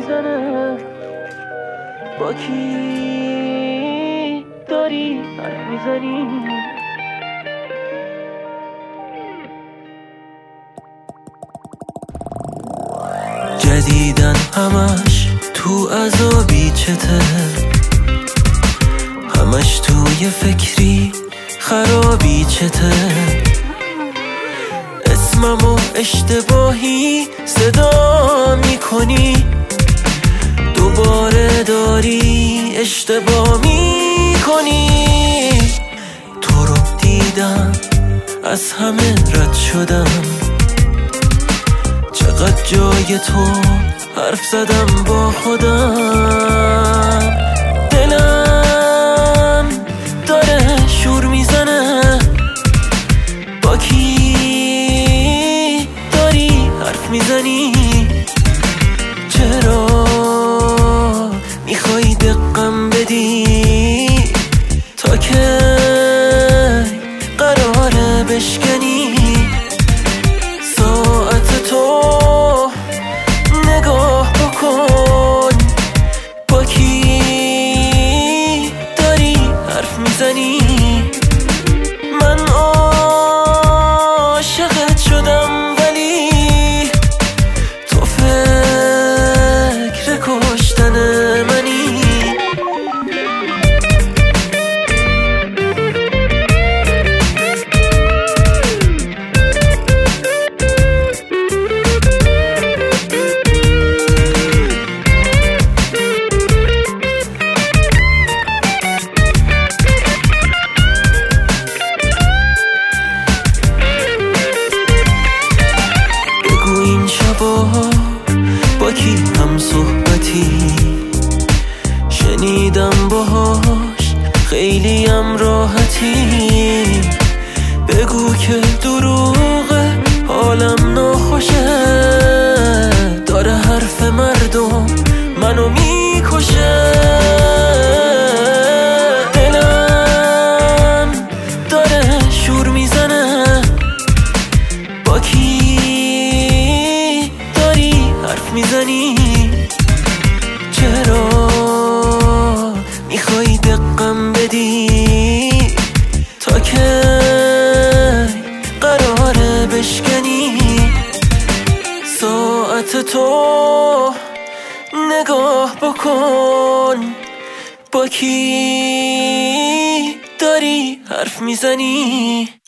میزنه؟ با کی داری حرف میزنی؟ جدیدن همش تو عذابی چته، همش توی فکری خرابی چته، اسممو اشتباهی صدا میکنی، دوباره داری اشتباه میکنی. تو رو دیدم از همه رد شدم، چقدر جای تو حرف زدم با خودم. دلم داره شور میزنه، با کی داری حرف میزنی؟ چرا میخوای دقم بدی؟ تا که قراره بشکنی؟ ساعت تو نگاه بکن، با کی داری حرف میزنی؟ من عاشقت شدم ولی تو فکر کشتن منی. با کی هم صحبتی شنیدم باهاش خیلیم راحتی، بگو که دروغه حالم ناخوشه، داره حرف مردم منو میکشه. دلم داره شور میزنه، با کی حرف میزنی؟ چرا میخوای دقم بدی؟ تا که قراره بشکنی؟ ساعت تو نگاه بکن، با کی داری حرف میزنی؟